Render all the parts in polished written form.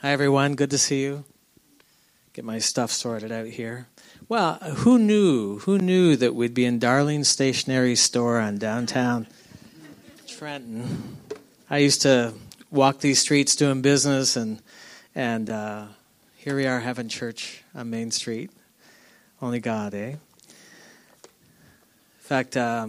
Hi, everyone. Good to see you. Get my stuff sorted out here. Well, who knew that we'd be in Darlene Stationery Store on downtown Trenton? I used to walk these streets doing business, and here we are having church on Main Street. Only God, eh? In fact, I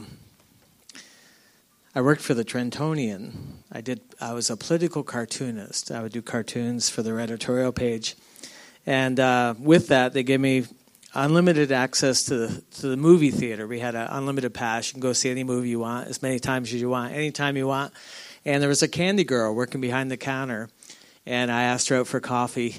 worked for the Trentonian. I was a political cartoonist. I would do cartoons for their editorial page. And with that, they gave me unlimited access to the movie theater. We had an unlimited pass. You can go see any movie you want, as many times as you want, anytime you want. And there was a candy girl working behind the counter, and I asked her out for coffee.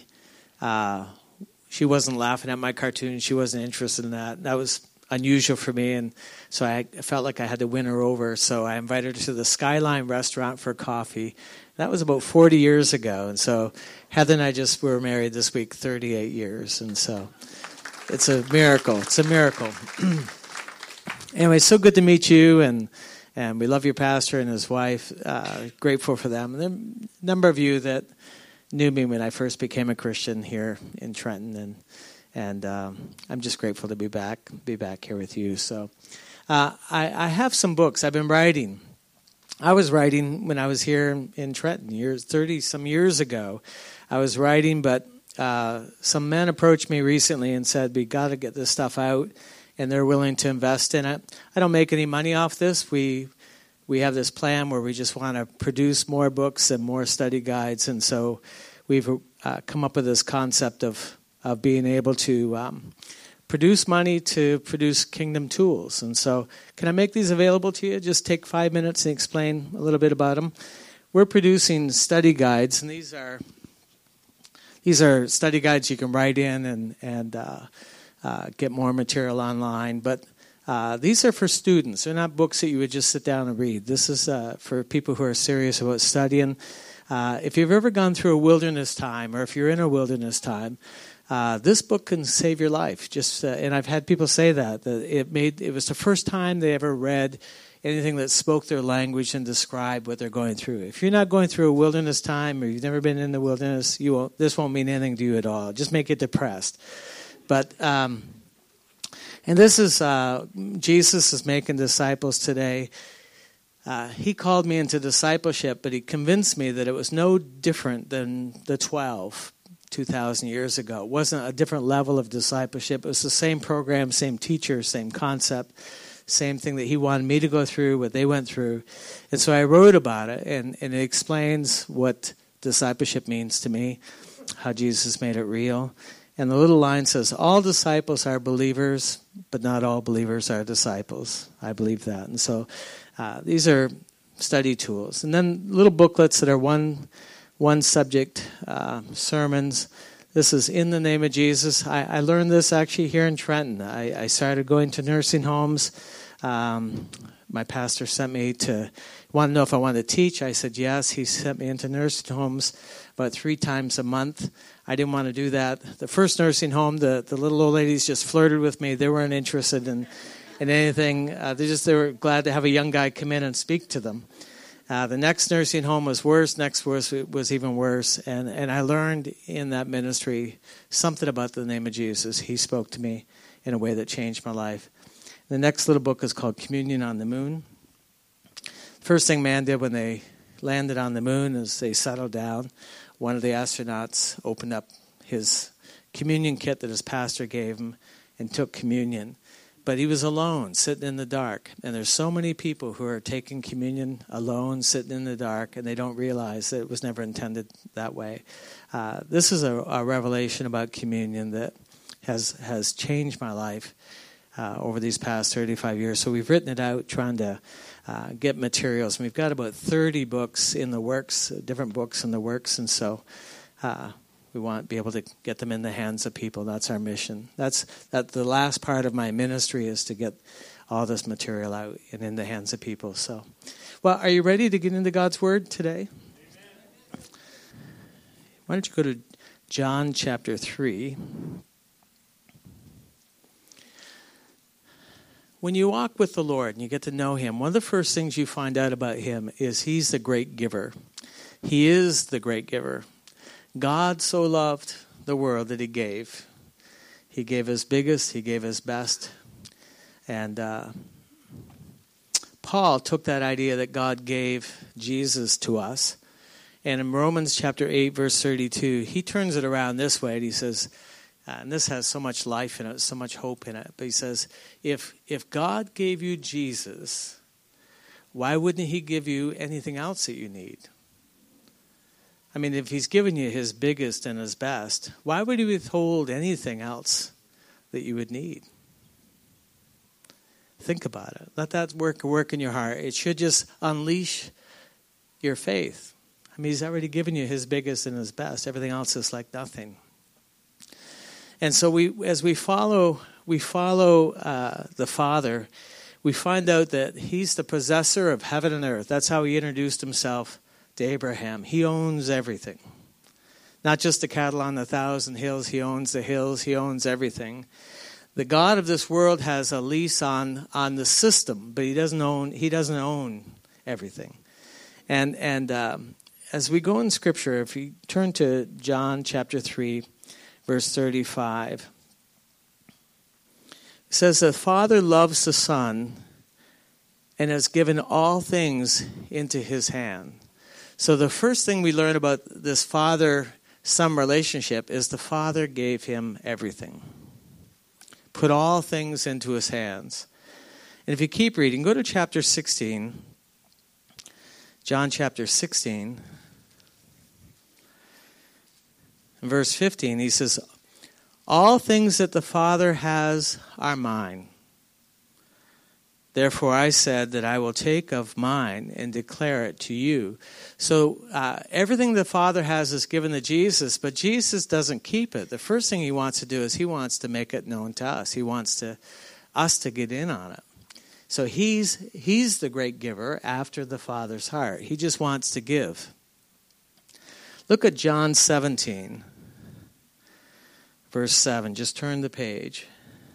She wasn't laughing at my cartoon. She wasn't interested in that. That was unusual for me, and so I felt like I had to win her over. So I invited her to the Skyline restaurant for coffee. That was about 40 years ago, and so Heather and I just were married this week 38 years, and so it's a miracle. It's a miracle. Anyway, so good to meet you, and we love your pastor and his wife. Grateful for them. And there are a number of you that knew me when I first became a Christian here in Trenton, and I'm just grateful to be back here with you. So I have some books. I've been writing. I was writing when I was here in Trenton 30-some years ago. I was writing, but some men approached me recently and said, we got to get this stuff out, and they're willing to invest in it. I don't make any money off this. We have this plan where we just want to produce more books and more study guides, and so we've come up with this concept of being able to produce money to produce kingdom tools. And so can I make these available to you? Just take 5 minutes and explain a little bit about them. We're producing study guides, and these are study guides you can write in and get more material online. But these are for students. They're not books that you would just sit down and read. This is for people who are serious about studying. If you've ever gone through a wilderness time, or if you're in a wilderness time, this book can save your life. And I've had people say that it was the first time they ever read anything that spoke their language and described what they're going through. If you're not going through a wilderness time, or you've never been in the wilderness, this won't mean anything to you at all. Just make it depressed. But and this is Jesus is making disciples today. He called me into discipleship, but he convinced me that it was no different than the 12 2,000 years ago. It wasn't a different level of discipleship. It was the same program, same teacher, same concept, same thing that he wanted me to go through, what they went through. And so I wrote about it, and it explains what discipleship means to me, how Jesus made it real. And the little line says, all disciples are believers, but not all believers are disciples. I believe that. And so these are study tools. And then little booklets that are one subject sermons. This is In the Name of Jesus. I learned this actually here in Trenton. I started going to nursing homes. My pastor sent me want to know if I wanted to teach. I said yes. He sent me into nursing homes about 3 times a month. I didn't want to do that. The first nursing home, the little old ladies just flirted with me. They weren't interested in anything. They were glad to have a young guy come in and speak to them. The next nursing home was worse. Next was even worse. And I learned in that ministry something about the name of Jesus. He spoke to me in a way that changed my life. The next little book is called Communion on the Moon. First thing man did when they landed on the moon is they settled down. One of the astronauts opened up his communion kit that his pastor gave him and took communion. But he was alone, sitting in the dark. And there's so many people who are taking communion alone, sitting in the dark, and they don't realize that it was never intended that way. This is a revelation about communion that has changed my life over these past 35 years. So we've written it out, trying to get materials. And we've got about 30 books in the works, different books in the works. And so we want to be able to get them in the hands of people. That's our mission. That's the last part of my ministry, is to get all this material out and in the hands of people. So, well, are you ready to get into God's Word today? Amen. Why don't you go to John chapter 3. When you walk with the Lord and you get to know Him, one of the first things you find out about Him is He's the great giver. He is the great giver. God so loved the world that he gave. He gave his biggest, he gave his best. And Paul took that idea that God gave Jesus to us. And in Romans chapter 8, verse 32, he turns it around this way. And he says, and this has so much life in it, so much hope in it. But he says, if God gave you Jesus, why wouldn't he give you anything else that you need? I mean, if he's given you his biggest and his best, why would he withhold anything else that you would need? Think about it. Let that work in your heart. It should just unleash your faith. I mean, he's already given you his biggest and his best. Everything else is like nothing. And so as we follow the Father, we find out that he's the possessor of heaven and earth. That's how he introduced himself to Abraham. He owns everything. Not just the cattle on 1,000 hills. He owns the hills. He owns everything. The God of this world has a lease on the system, but he doesn't own everything. And as we go in Scripture, if you turn to John chapter 3, verse 35, it says, the Father loves the Son and has given all things into his hand. So the first thing we learn about this Father-Son relationship is the Father gave him everything. Put all things into his hands. And if you keep reading, go to chapter 16. John chapter 16. In verse 15, he says, all things that the Father has are mine. Therefore I said that I will take of mine and declare it to you. So everything the Father has is given to Jesus, but Jesus doesn't keep it. The first thing he wants to do is he wants to make it known to us. He wants us to get in on it. So he's the great giver after the Father's heart. He just wants to give. Look at John 17, verse 7. Just turn the page.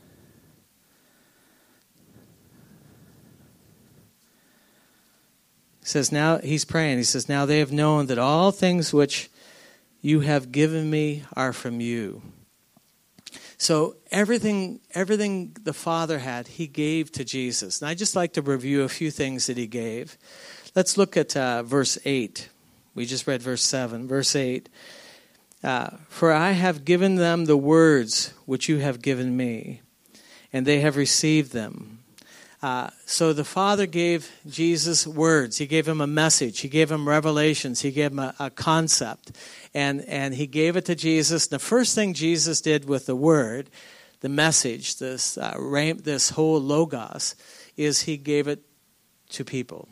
He says, now, he's praying. He says, now they have known that all things which you have given me are from you. So everything the Father had, he gave to Jesus. And I'd just like to review a few things that he gave. Let's look at verse 8. We just read verse 7. Verse 8. For I have given them the words which you have given me, and they have received them. So the Father gave Jesus words. He gave him a message. He gave him revelations. He gave him a concept. And he gave it to Jesus. The first thing Jesus did with the word, the message, this whole logos, is he gave it to people.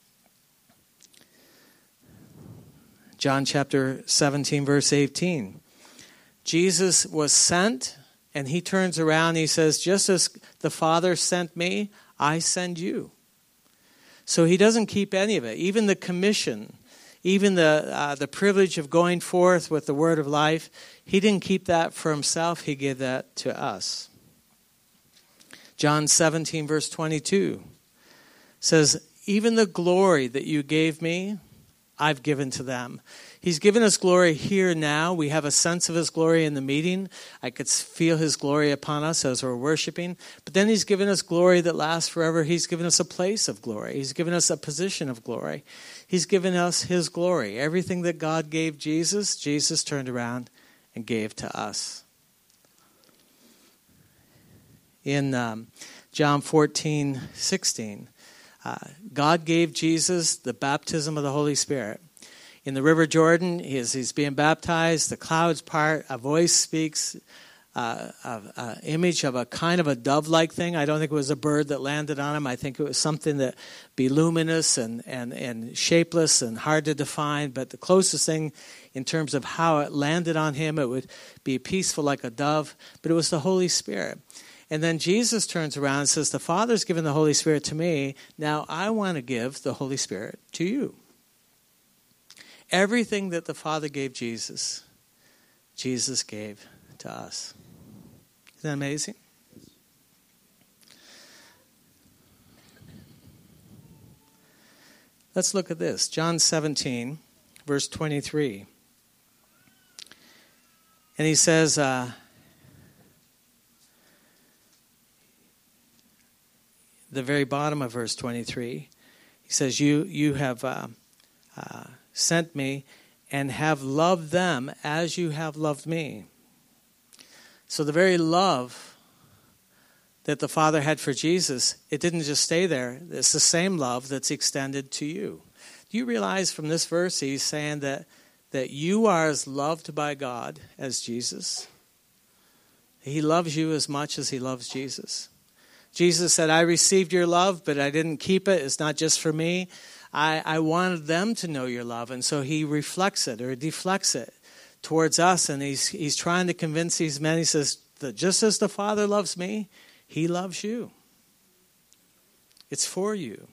John chapter 17, verse 18. Jesus was sent, and he turns around and he says, just as the Father sent me, I send you. So he doesn't keep any of it. Even the commission, even the privilege of going forth with the word of life, he didn't keep that for himself. He gave that to us. John 17, verse 22 says, even the glory that you gave me, I've given to them. He's given us glory here now. We have a sense of his glory in the meeting. I could feel his glory upon us as we're worshiping. But then he's given us glory that lasts forever. He's given us a place of glory. He's given us a position of glory. He's given us his glory. Everything that God gave Jesus, Jesus turned around and gave to us. In John 14:16, God gave Jesus the baptism of the Holy Spirit. In the River Jordan, he's being baptized, the clouds part, a voice speaks, an image of a kind of a dove-like thing. I don't think it was a bird that landed on him. I think it was something that be luminous and shapeless and hard to define. But the closest thing in terms of how it landed on him, it would be peaceful like a dove. But it was the Holy Spirit. And then Jesus turns around and says, the Father's given the Holy Spirit to me. Now I want to give the Holy Spirit to you. Everything that the Father gave Jesus, Jesus gave to us. Isn't that amazing? Let's look at this. John 17, verse 23. And he says, the very bottom of verse 23, he says, you have sent me and have loved them as you have loved me. So the very love that the Father had for Jesus, it didn't just stay there. It's the same love that's extended to you. Do you realize from this verse he's saying that you are as loved by God as Jesus? He loves you as much as he loves Jesus. Jesus said, I received your love, but I didn't keep it. It's not just for me. I wanted them to know your love. And so he reflects it or deflects it towards us. And he's trying to convince these men. He says, that just as the Father loves me, he loves you. It's for you.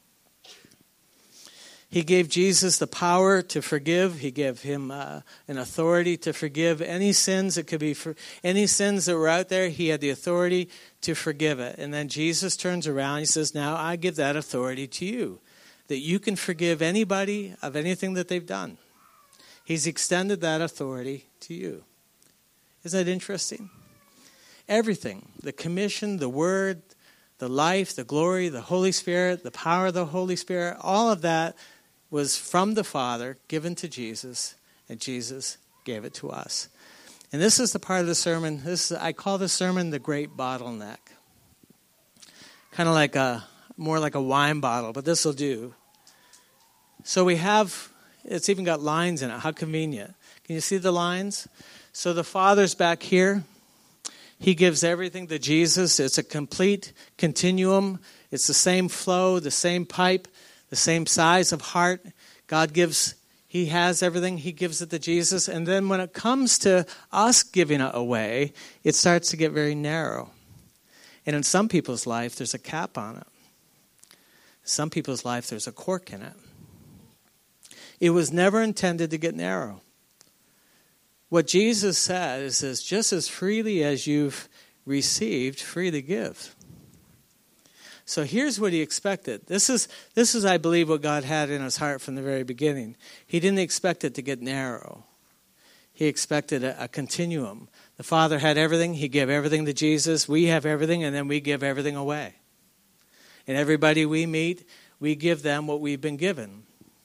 He gave Jesus the power to forgive. He gave him an authority to forgive any sins. It could be for any sins that were out there. He had the authority to forgive it. And then Jesus turns around. He says, now I give that authority to you, that you can forgive anybody of anything that they've done. He's extended that authority to you. Isn't that interesting? Everything, the commission, the word, the life, the glory, the Holy Spirit, the power of the Holy Spirit, all of that was from the Father, given to Jesus, and Jesus gave it to us. And this is the part of the sermon, I call this sermon the great bottleneck. Kind of like more like a wine bottle, but this will do. So we have, it's even got lines in it. How convenient. Can you see the lines? So the Father's back here. He gives everything to Jesus. It's a complete continuum. It's the same flow, the same pipe, the same size of heart. God gives, he has everything. He gives it to Jesus. And then when it comes to us giving it away, it starts to get very narrow. And in some people's life, there's a cap on it. In some people's life, there's a cork in it. It was never intended to get narrow. What Jesus says is just as freely as you've received, freely give. So here's what he expected. This is, I believe, what God had in his heart from the very beginning. He didn't expect it to get narrow. He expected a continuum. The Father had everything. He gave everything to Jesus. We have everything, and then we give everything away. And everybody we meet, we give them what we've been given.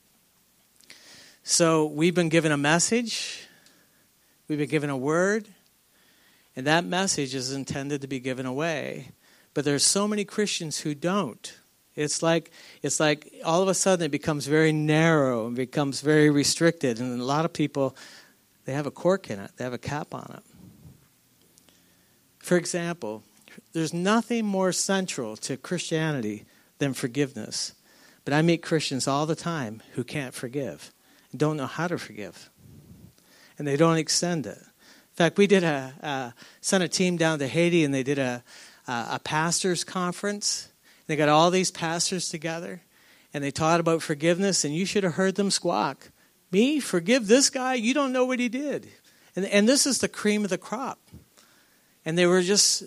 So we've been given a message. We've been given a word. And that message is intended to be given away. But there's so many Christians who don't. It's like all of a sudden it becomes very narrow and becomes very restricted. And a lot of people, they have a cork in it. They have a cap on it. For example, there's nothing more central to Christianity than forgiveness. But I meet Christians all the time who can't forgive and don't know how to forgive. And they don't extend it. In fact, we did sent a team down to Haiti, and they did a pastors' conference. They got all these pastors together, and they taught about forgiveness, and you should have heard them squawk. Me? Forgive this guy? You don't know what he did. And this is the cream of the crop. And they were just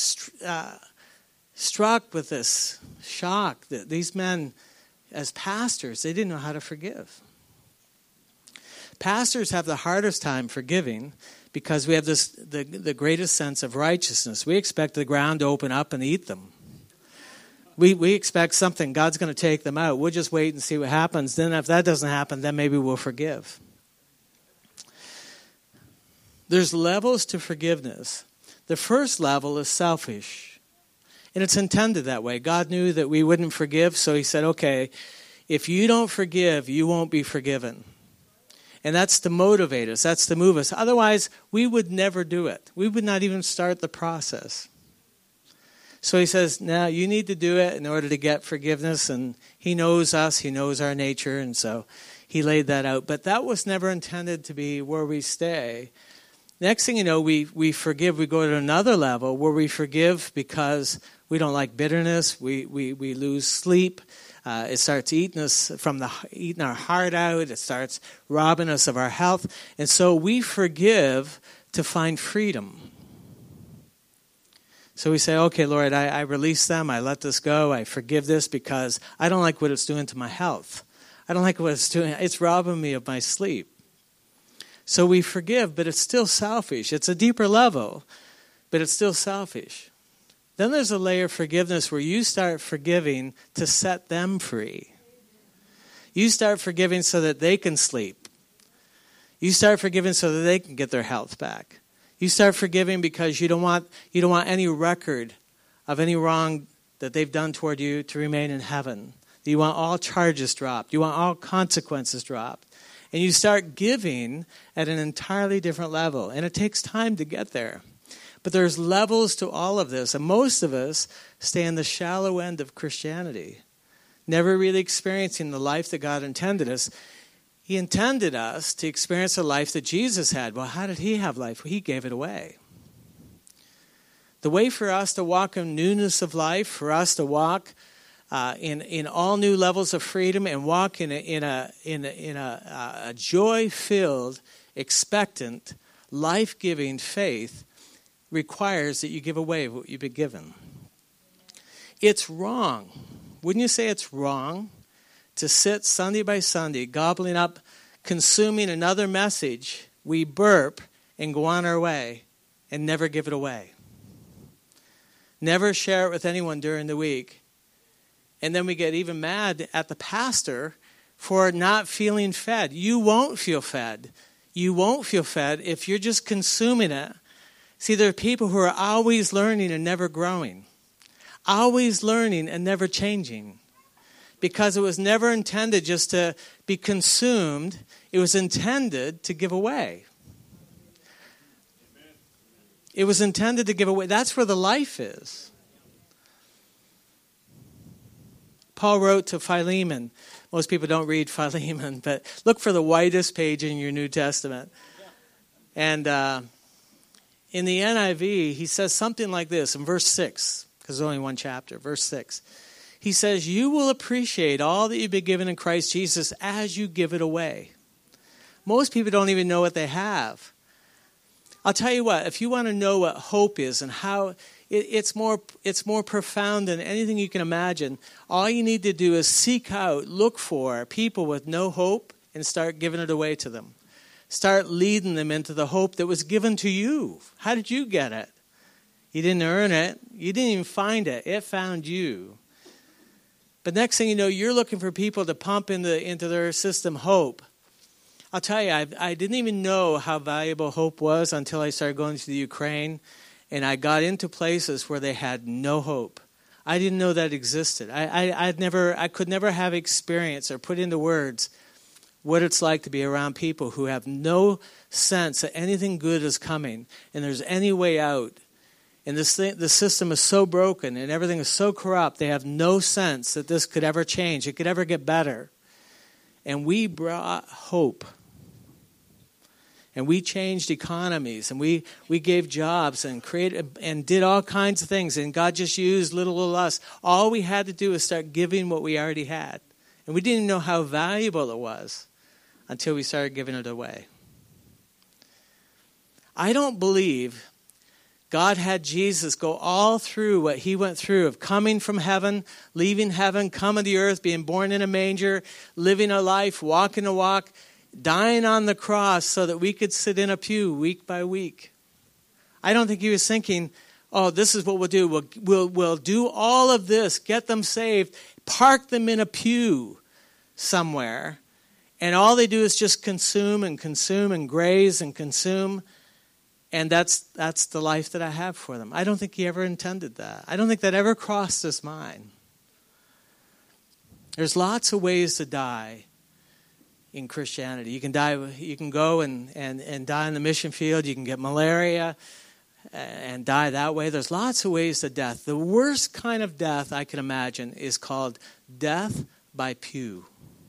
struck with this shock that these men, as pastors, they didn't know how to forgive. Pastors have the hardest time forgiving because we have the greatest sense of righteousness. We expect the ground to open up and eat them. We expect something. God's going to take them out. We'll just wait and see what happens. Then if that doesn't happen, then maybe we'll forgive. There's levels to forgiveness. The first level is selfish. And it's intended that way. God knew that we wouldn't forgive, so he said, okay, if you don't forgive, you won't be forgiven. And that's to motivate us. That's to move us. Otherwise, we would never do it. We would not even start the process. So he says, now you need to do it in order to get forgiveness. And he knows us. He knows our nature. And so he laid that out. But that was never intended to be where we stay. Next thing you know, we forgive. We go to another level where we forgive because we don't like bitterness. We lose sleep. It starts eating us eating our heart out. It starts robbing us of our health. And so we forgive to find freedom. So we say, okay, Lord, I release them. I let this go. I forgive this because I don't like what it's doing to my health. I don't like what it's doing. It's robbing me of my sleep. So we forgive, but it's still selfish. It's a deeper level, but it's still selfish. Then there's a layer of forgiveness where you start forgiving to set them free. You start forgiving so that they can sleep. You start forgiving so that they can get their health back. You start forgiving because you don't want any record of any wrong that they've done toward you to remain in heaven. You want all charges dropped. You want all consequences dropped. And you start giving at an entirely different level. And it takes time to get there. But there's levels to all of this. And most of us stay in the shallow end of Christianity, never really experiencing the life that God intended us. He intended us to experience a life that Jesus had. Well, how did he have life? Well, he gave it away. The way for us to walk in newness of life, for us to walk in all new levels of freedom and walk in a joy-filled, expectant, life-giving faith requires that you give away what you've been given. It's wrong. Wouldn't you say it's wrong to sit Sunday by Sunday gobbling up, consuming another message, we burp and go on our way and never give it away? Never share it with anyone during the week. And then we get even mad at the pastor for not feeling fed. You won't feel fed. You won't feel fed if you're just consuming it. See, there are people who are always learning and never growing. Always learning and never changing. Because it was never intended just to be consumed. It was intended to give away. It was intended to give away. That's where the life is. Paul wrote to Philemon. Most people don't read Philemon, but look for the whitest page in your New Testament. And in the NIV, he says something like this in verse 6, because there's only one chapter, verse 6. He says, you will appreciate all that you've been given in Christ Jesus as you give it away. Most people don't even know what they have. I'll tell you what, if you want to know what hope is and how it's more profound than anything you can imagine, all you need to do is seek out, look for people with no hope and start giving it away to them. Start leading them into the hope that was given to you. How did you get it? You didn't earn it. You didn't even find it. It found you. But next thing you know, you're looking for people to pump into their system hope. I'll tell you, I didn't even know how valuable hope was until I started going to the Ukraine, and I got into places where they had no hope. I didn't know that existed. I could never have experienced or put into words what it's like to be around people who have no sense that anything good is coming and there's any way out. And the system is so broken and everything is so corrupt, they have no sense that this could ever change. It could ever get better. And we brought hope. And we changed economies, and we gave jobs and created and did all kinds of things. And God just used little of us. All we had to do was start giving what we already had. And we didn't even know how valuable it was until we started giving it away. I don't believe God had Jesus go all through what he went through of coming from heaven, leaving heaven, coming to earth, being born in a manger, living a life, walking a walk, dying on the cross so that we could sit in a pew week by week. I don't think he was thinking, oh, this is what we'll do. We'll do all of this, get them saved, park them in a pew somewhere, and all they do is just consume and consume and graze and consume, and that's the life that I have for them. I don't think he ever intended that. I don't think that ever crossed his mind. There's lots of ways to die in Christianity. You can die. You can go and die in the mission field. You can get malaria and die that way. There's lots of ways to death. The worst kind of death I can imagine is called death by pew.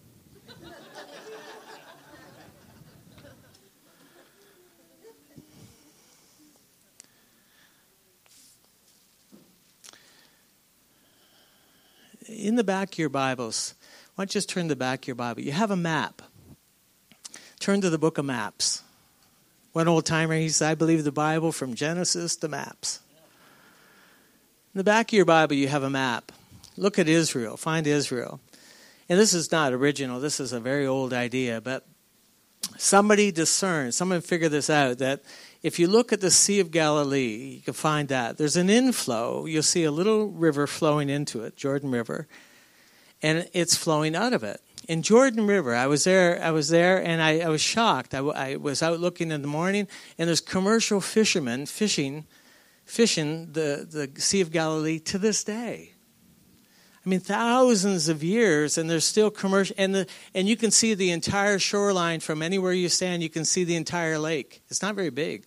In the back of your Bibles, why don't you just turn to the back of your Bible? You have a map. Turn to the book of maps. One old timer, he said, I believe the Bible from Genesis to maps. In the back of your Bible, you have a map. Look at Israel. Find Israel. And this is not original. This is a very old idea. But somebody figured this out, that if you look at the Sea of Galilee, you can find that. There's an inflow. You'll see a little river flowing into it, Jordan River, and it's flowing out of it. In Jordan River, I was there, and I was shocked. I was out looking in the morning, and there's commercial fishermen fishing the Sea of Galilee to this day. I mean, thousands of years, and there's still commercial, and you can see the entire shoreline from anywhere you stand. You can see the entire lake. It's not very big.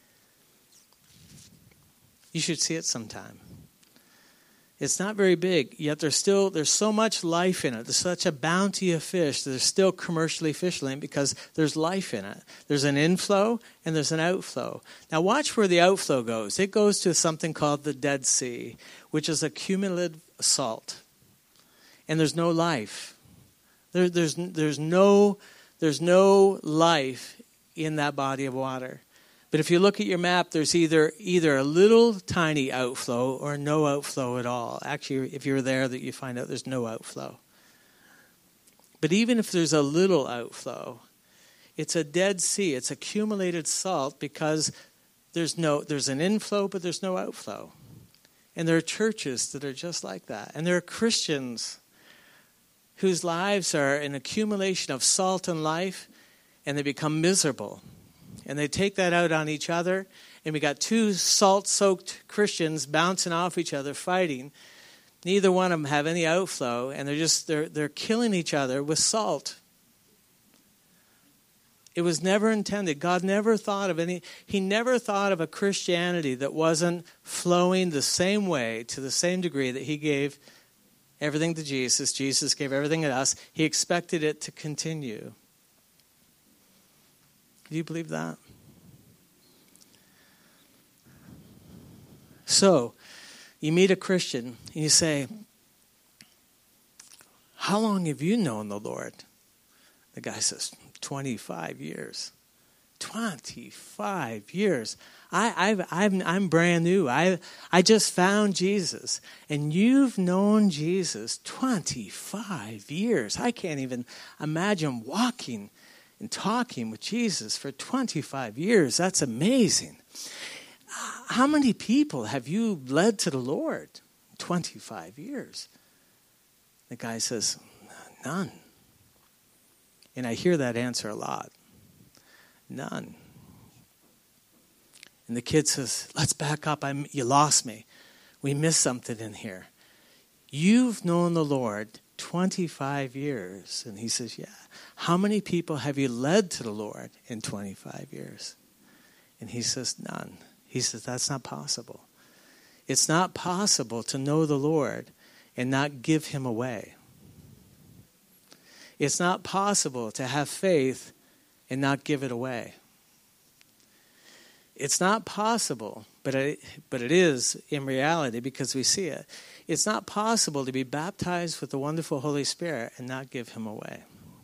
You should see it sometime. It's not very big, yet there's so much life in it. There's such a bounty of fish that there's still commercially fishing because there's life in it. There's an inflow and there's an outflow. Now watch where the outflow goes. It goes to something called the Dead Sea, which is a cumulative salt. And there's no life. There's no life in that body of water. But if you look at your map, there's either a little tiny outflow or no outflow at all. Actually, if you're there, that you find out there's no outflow. But even if there's a little outflow, it's a Dead Sea. It's accumulated salt because there's an inflow, but there's no outflow. And there are churches that are just like that. And there are Christians whose lives are an accumulation of salt and life, and they become miserable. And they take that out on each other. And we got two salt-soaked Christians bouncing off each other, fighting. Neither one of them have any outflow, and they're killing each other with salt. It was never intended. God never thought of He never thought of a Christianity that wasn't flowing the same way, to the same degree that He gave everything to Jesus. Jesus gave everything to us. He expected it to continue. Do you believe that? So, you meet a Christian and you say, how long have you known the Lord? The guy says, 25 years. 25 years. I'm brand new. I just found Jesus. And you've known Jesus 25 years. I can't even imagine walking and talking with Jesus for 25 years. That's amazing. How many people have you led to the Lord in 25 years? The guy says, none. And I hear that answer a lot. None. And the kid says, let's back up. You lost me. We missed something in here. You've known the Lord 25 years. And he says, yeah. How many people have you led to the Lord in 25 years? And he says, none. He says, that's not possible. It's not possible to know the Lord and not give Him away. It's not possible to have faith and not give it away. It's not possible, but it is in reality because we see it. It's not possible to be baptized with the wonderful Holy Spirit and not give Him away.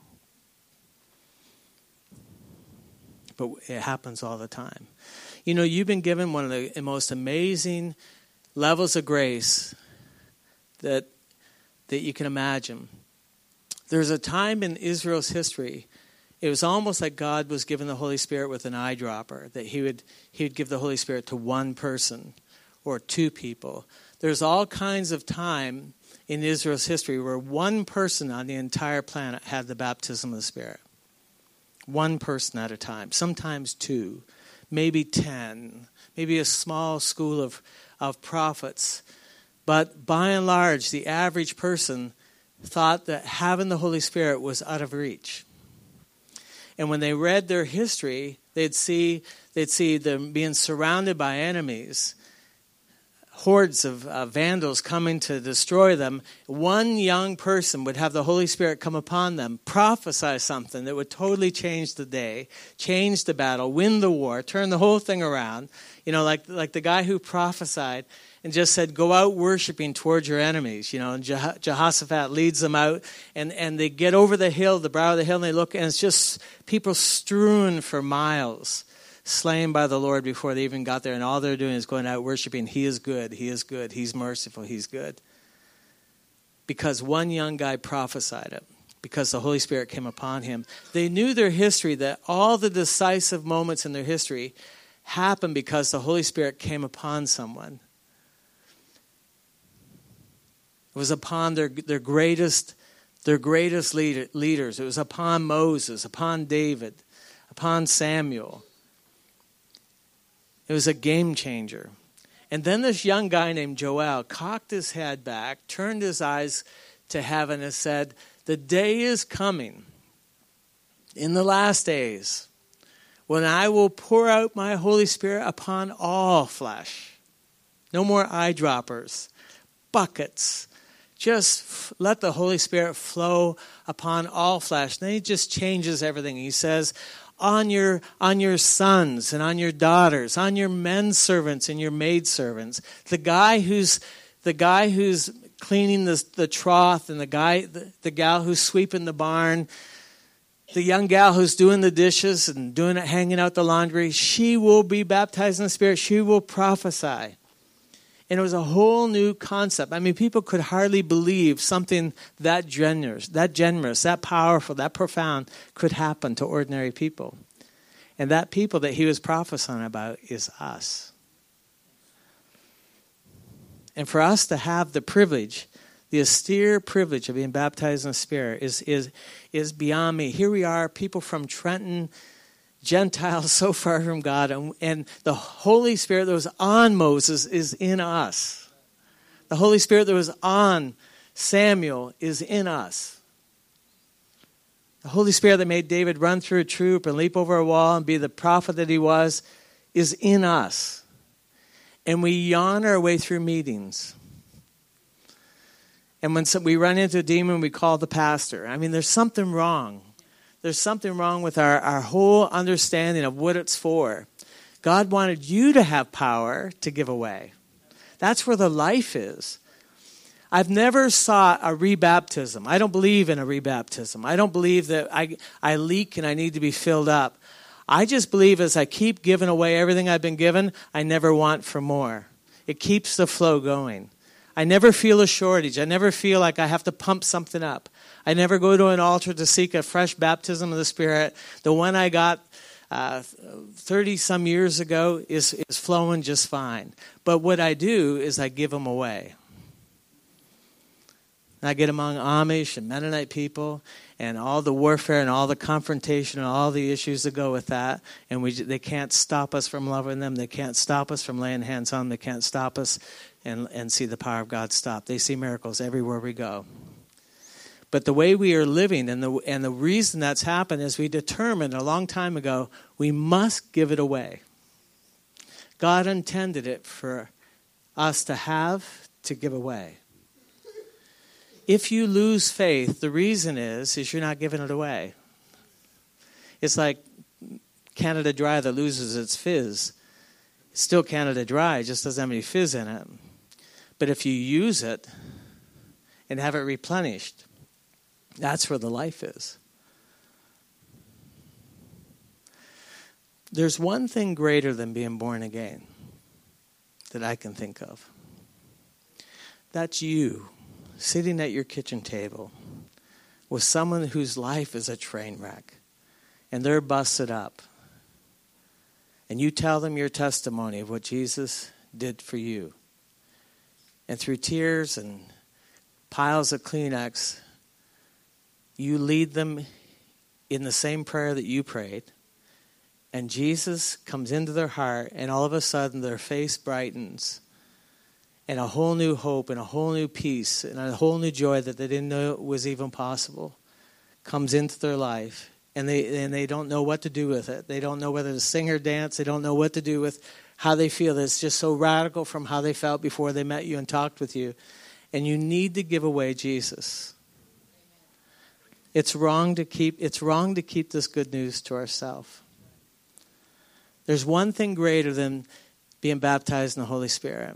But it happens all the time. You know, you've been given one of the most amazing levels of grace that you can imagine. There's a time in Israel's history, it was almost like God was giving the Holy Spirit with an eyedropper, that he would give the Holy Spirit to one person or two people. There's all kinds of time in Israel's history where one person on the entire planet had the baptism of the Spirit. One person at a time, sometimes two, maybe 10, maybe a small school of prophets. But by and large, the average person thought that having the Holy Spirit was out of reach. And when they read their history, they'd see them being surrounded by enemies, hordes of vandals coming to destroy them. One young person would have the Holy Spirit come upon them, prophesy something that would totally change the day, change the battle, win the war, turn the whole thing around. You know, like the guy who prophesied and just said, go out worshiping towards your enemies. You know, and Jehoshaphat leads them out, and they get over the hill, the brow of the hill, and they look, and it's just people strewn for miles, slain by the Lord before they even got there, and all they're doing is going out worshiping. He is good, He is good, He's merciful, He's good. Because one young guy prophesied it. because the Holy Spirit came upon him. They knew their history, that all the decisive moments in their history happened because the Holy Spirit came upon someone. It was upon their greatest leaders. It was upon Moses, upon David, upon Samuel. It was a game changer. And then this young guy named Joel cocked his head back, turned his eyes to heaven and said, the day is coming in the last days when I will pour out my Holy Spirit upon all flesh. No more eyedroppers, buckets. Just let the Holy Spirit flow upon all flesh. And then he just changes everything. He says, on your sons and on your daughters, on your men servants and your maid servants. The guy who's cleaning the trough, and the gal who's sweeping the barn, the young gal who's doing the dishes and hanging out the laundry, she will be baptized in the Spirit. She will prophesy. And it was a whole new concept. I mean, people could hardly believe something that generous, that powerful, that profound could happen to ordinary people. And that people that he was prophesying about is us. And for us to have the privilege, the austere privilege of being baptized in the Spirit is beyond me. Here we are, people from Trenton, Gentiles so far from God, and the Holy Spirit that was on Moses is in us. The Holy Spirit that was on Samuel is in us. The Holy Spirit that made David run through a troop and leap over a wall and be the prophet that he was is in us. And we yawn our way through meetings. And when we run into a demon, we call the pastor. I mean, there's something wrong. There's something wrong with our whole understanding of what it's for. God wanted you to have power to give away. That's where the life is. I've never sought a rebaptism. I don't believe in a rebaptism. I don't believe that I leak and I need to be filled up. I just believe as I keep giving away everything I've been given, I never want for more. It keeps the flow going. I never feel a shortage. I never feel like I have to pump something up. I never go to an altar to seek a fresh baptism of the Spirit. The one I got 30-some years ago is flowing just fine. But what I do is I give them away. And I get among Amish and Mennonite people and all the warfare and all the confrontation and all the issues that go with that. And they can't stop us from loving them. They can't stop us from laying hands on them. They can't stop us and see the power of God stop. They see miracles everywhere we go. But the way we are living and the reason that's happened is we determined a long time ago we must give it away. God intended it for us to give away. If you lose faith, the reason is you're not giving it away. It's like Canada Dry that loses its fizz. It's still Canada Dry, it just doesn't have any fizz in it. But if you use it and have it replenished, that's where the life is. There's one thing greater than being born again that I can think of. That's you sitting at your kitchen table with someone whose life is a train wreck and they're busted up. And you tell them your testimony of what Jesus did for you. And through tears and piles of Kleenex, you lead them in the same prayer that you prayed. And Jesus comes into their heart, and all of a sudden their face brightens. And a whole new hope and a whole new peace and a whole new joy that they didn't know was even possible comes into their life. And they don't know what to do with it. They don't know whether to sing or dance. They don't know what to do with how they feel. It's just so radical from how they felt before they met you and talked with you. And you need to give away Jesus. It's wrong to keep this good news to ourselves. There's one thing greater than being baptized in the Holy Spirit.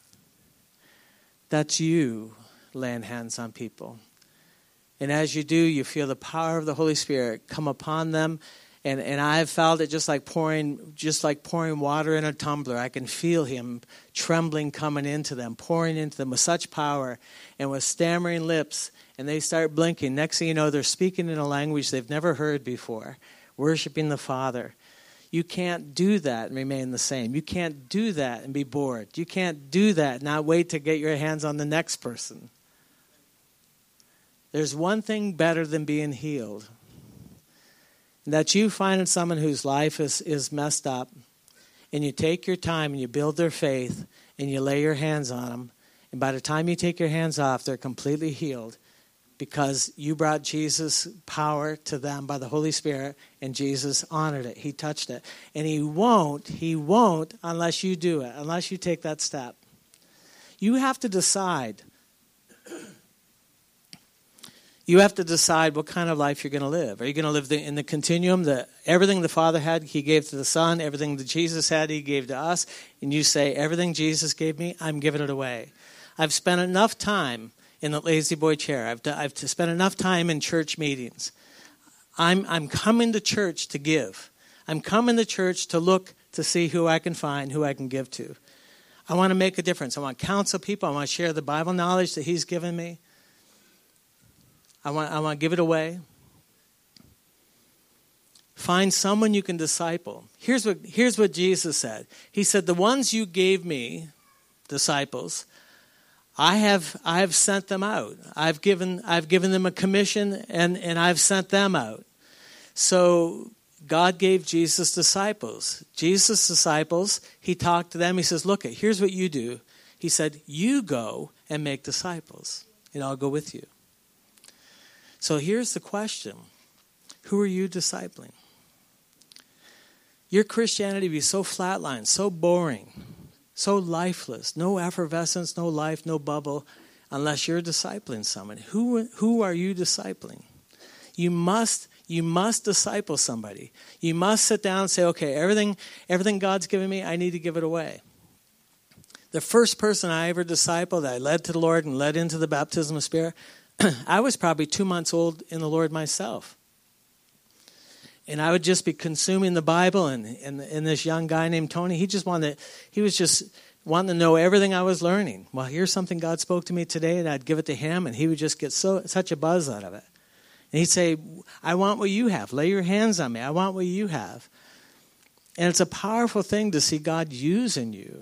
That's you laying hands on people. And as you do, you feel the power of the Holy Spirit come upon them, And I've felt it just like pouring water in a tumbler. I can feel him trembling coming into them, pouring into them with such power and with stammering lips. And they start blinking. Next thing you know, they're speaking in a language they've never heard before, worshiping the Father. You can't do that and remain the same. You can't do that and be bored. You can't do that and not wait to get your hands on the next person. There's one thing better than being healed. That you find someone whose life is messed up, and you take your time and you build their faith and you lay your hands on them, and by the time you take your hands off, they're completely healed because you brought Jesus' power to them by the Holy Spirit, and Jesus honored it. He touched it. And he won't unless you do it, unless you take that step. You have to decide. You have to decide what kind of life you're going to live. Are you going to live in the continuum that everything the Father had, he gave to the Son, everything that Jesus had, he gave to us, and you say, everything Jesus gave me, I'm giving it away. I've spent enough time in the lazy boy chair. I've spent enough time in church meetings. I'm coming to church to give. I'm coming to church to look to see who I can find, who I can give to. I want to make a difference. I want to counsel people. I want to share the Bible knowledge that he's given me. I want to give it away. Find someone you can disciple. Here's what Jesus said. He said, the ones you gave me, disciples, I have sent them out. I've given them a commission and I've sent them out. So God gave Jesus disciples. Jesus' disciples, he talked to them. He says, look, here's what you do. He said, you go and make disciples, and I'll go with you. So here's the question. Who are you discipling? Your Christianity be so flatlined, so boring, so lifeless, no effervescence, no life, no bubble, unless you're discipling someone. Who are you discipling? You must disciple somebody. You must sit down and say, okay, everything God's given me, I need to give it away. The first person I ever discipled, I led to the Lord and led into the baptism of Spirit, I was probably 2 months old in the Lord myself. And I would just be consuming the Bible, and this young guy named Tony, he was just wanting to know everything I was learning. Well, here's something God spoke to me today, and I'd give it to him, and he would just get such a buzz out of it. And he'd say, I want what you have. Lay your hands on me. I want what you have. And it's a powerful thing to see God using you.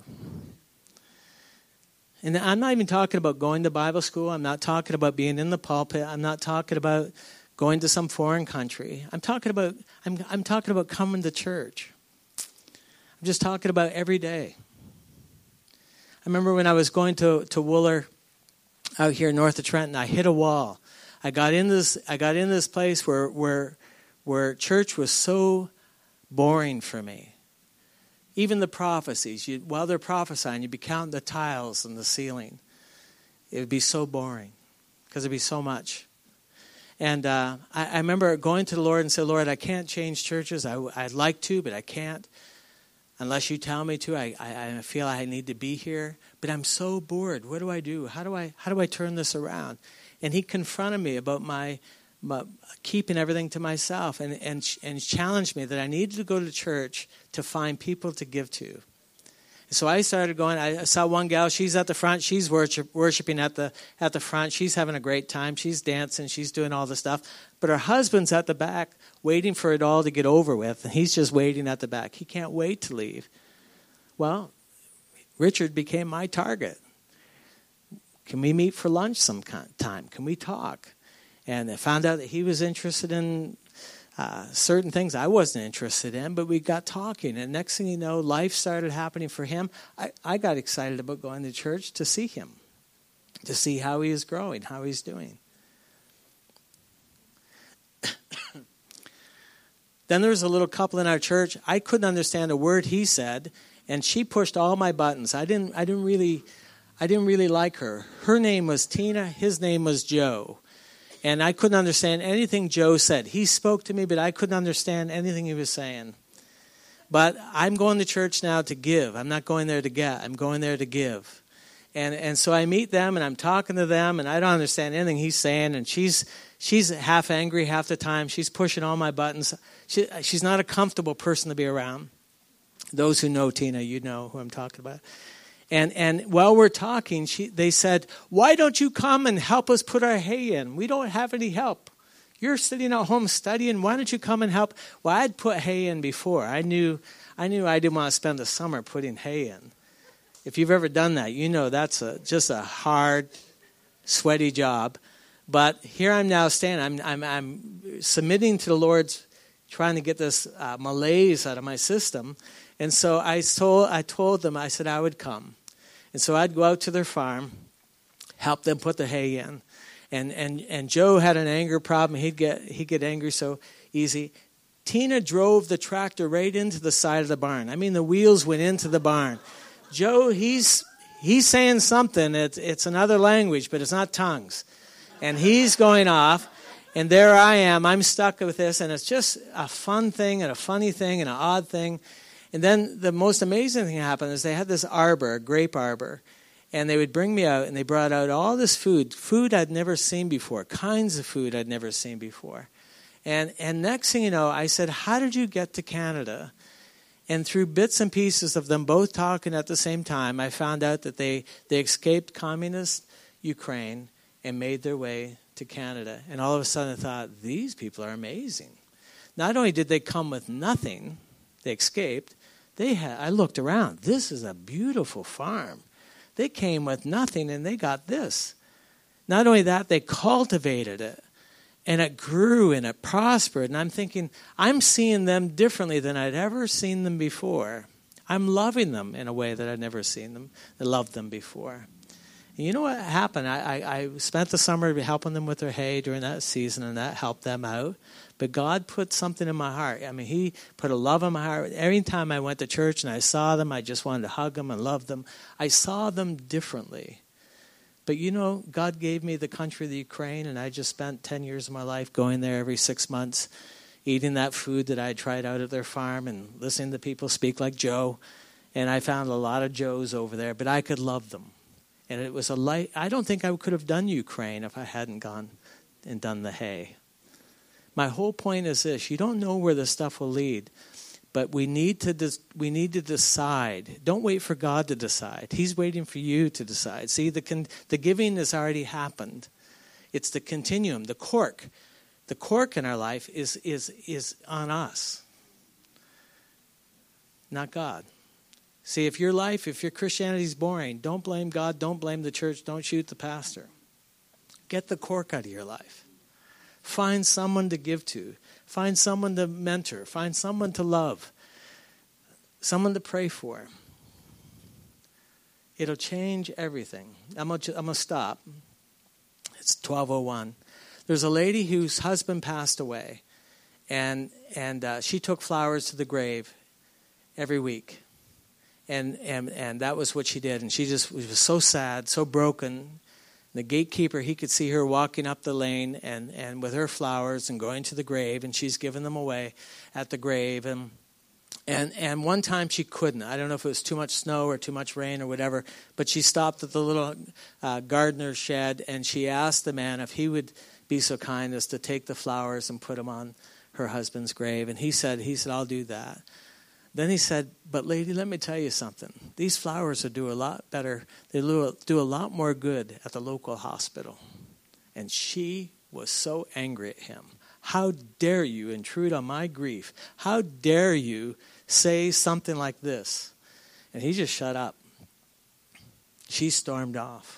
And I'm not even talking about going to Bible school. I'm not talking about being in the pulpit. I'm not talking about going to some foreign country. I'm talking about coming to church. I'm just talking about every day. I remember when I was going to Wooler out here north of Trenton, I hit a wall. I got in this place where church was so boring for me. Even the prophecies, while they're prophesying, you'd be counting the tiles in the ceiling. It would be so boring because it'd be so much. And I remember going to the Lord and say, Lord, I can't change churches. I'd like to, but I can't. Unless you tell me to, I feel I need to be here. But I'm so bored. What do I do? How do I turn this around? And he confronted me about my keeping everything to myself and challenged me that I needed to go to church to find people to give to. So I started going. I saw one gal. She's at the front. She's worshiping at the front. She's having a great time. She's dancing. She's doing all the stuff. But her husband's at the back waiting for it all to get over with. And he's just waiting at the back. He can't wait to leave. Well, Richard became my target. Can we meet for lunch sometime? Can we talk? And I found out that he was interested in certain things I wasn't interested in, but we got talking. And next thing you know, life started happening for him. I got excited about going to church to see him, to see how he is growing, how he's doing. Then there was a little couple in our church. I couldn't understand a word he said, and she pushed all my buttons. I didn't really like her. Her name was Tina. His name was Joe. And I couldn't understand anything Joe said. He spoke to me, but I couldn't understand anything he was saying. But I'm going to church now to give. I'm not going there to get. I'm going there to give. And so I meet them, and I'm talking to them, and I don't understand anything he's saying. And she's she's half angry half the time. She's pushing all my buttons. She's not a comfortable person to be around. Those who know Tina, you know who I'm talking about. And while we're talking, they said, why don't you come and help us put our hay in? We don't have any help. You're sitting at home studying. Why don't you come and help? Well, I'd put hay in before. I knew I didn't want to spend the summer putting hay in. If you've ever done that, you know that's just a hard, sweaty job. But here I'm now standing. I'm submitting to the Lord's, trying to get this malaise out of my system. And so I told them, I said I would come. And so I'd go out to their farm, help them put the hay in. And Joe had an anger problem. He'd get angry so easy. Tina drove the tractor right into the side of the barn. I mean, the wheels went into the barn. Joe, he's saying something. It's another language, but it's not tongues. And he's going off. And there I am. I'm stuck with this. And it's just a fun thing and a funny thing and an odd thing. And then the most amazing thing happened is they had this arbor, a grape arbor. And they would bring me out, and they brought out all this food I'd never seen before, kinds of food I'd never seen before. And next thing you know, I said, how did you get to Canada? And through bits and pieces of them both talking at the same time, I found out that they escaped communist Ukraine and made their way to Canada. And all of a sudden I thought, these people are amazing. Not only did they come with nothing, they escaped, I looked around. This is a beautiful farm. They came with nothing, and they got this. Not only that, they cultivated it, and it grew, and it prospered. And I'm thinking, I'm seeing them differently than I'd ever seen them before. I'm loving them in a way that I'd never seen them, loved them before. And you know what happened? I spent the summer helping them with their hay during that season, and that helped them out. But God put something in my heart. I mean, he put a love in my heart. Every time I went to church and I saw them, I just wanted to hug them and love them. I saw them differently. But you know, God gave me the country of the Ukraine, and I just spent 10 years of my life going there every 6 months, eating that food that I tried out at their farm and listening to people speak like Joe. And I found a lot of Joes over there, but I could love them. And it was I don't think I could have done Ukraine if I hadn't gone and done the hay. My whole point is this: you don't know where this stuff will lead, but we need to decide. Don't wait for God to decide. He's waiting for you to decide. See, the giving has already happened. It's the continuum, the cork. The cork in our life is on us, not God. See, if your Christianity is boring, don't blame God, don't blame the church, don't shoot the pastor. Get the cork out of your life. Find someone to give to. Find someone to mentor. Find someone to love. Someone to pray for. It'll change everything. I'm going to stop. It's 12:01. There's a lady whose husband passed away, and she took flowers to the grave every week. And that was what she did. And she just was so sad, so broken. The gatekeeper, he could see her walking up the lane and with her flowers and going to the grave, and she's giving them away at the grave. And one time she couldn't. I don't know if it was too much snow or too much rain or whatever, but she stopped at the little gardener's shed, and she asked the man if he would be so kind as to take the flowers and put them on her husband's grave. And he said, I'll do that. Then he said, but lady, let me tell you something. These flowers will do a lot better. They do a lot more good at the local hospital. And she was so angry at him. How dare you intrude on my grief? How dare you say something like this? And he just shut up. She stormed off.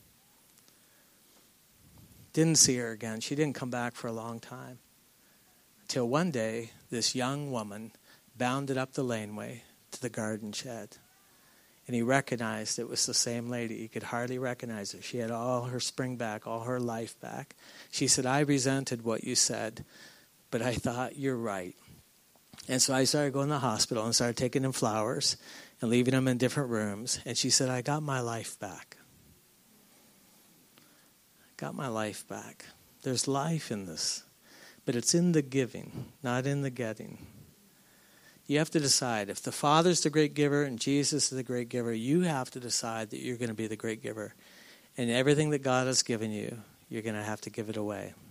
Didn't see her again. She didn't come back for a long time. Until one day, this young woman bounded up the laneway to the garden shed. And he recognized it was the same lady. He could hardly recognize her. She had all her spring back, all her life back. She said, I resented what you said, but I thought you're right. And so I started going to the hospital and started taking them flowers and leaving them in different rooms. And she said, I got my life back. Got my life back. There's life in this, but it's in the giving, not in the getting. You have to decide. If the Father's the great giver and Jesus is the great giver, you have to decide that you're going to be the great giver. And everything that God has given you, you're going to have to give it away.